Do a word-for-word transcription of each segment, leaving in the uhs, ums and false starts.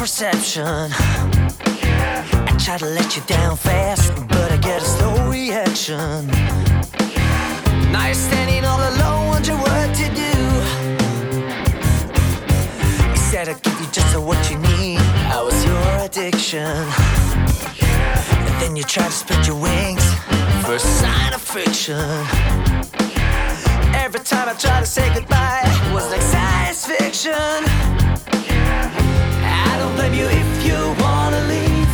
perception. I try to let you down fast, but I get a slow reaction. Now you're standing all alone, wondering what to do. You said I'd give you just what you need. I was your addiction. And then you tried to spread your wings for a sign of friction. Every time I try to say goodbye, it was like science fiction. I don't blame you if you wanna leave.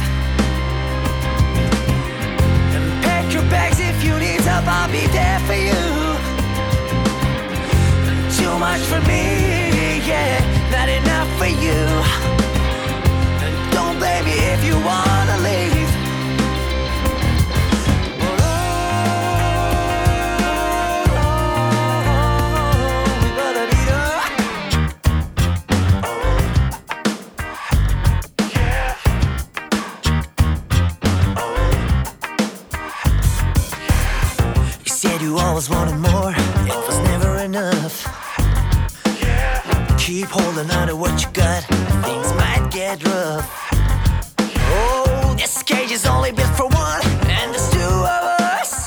And pack your bags if you need help, I'll be there for you. Too much for me, yeah, not enough for you. And don't blame me if you wanna leave. You always wanted more, it was never enough. Keep holding on to what you got, things might get rough. Oh, this cage is only built for one, and there's two of us.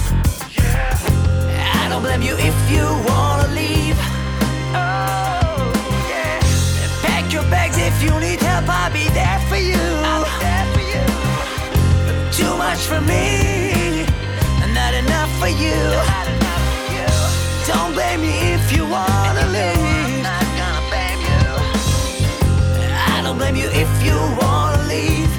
I don't blame you if you wanna leave. Oh, yeah. Pack your bags if you need help, I'll be there for you. I'll be there for you. But too much for me, not enough for you. Not enough for you. Don't blame me if you wanna leave. I'm not gonna blame you. I don't blame you if you wanna leave.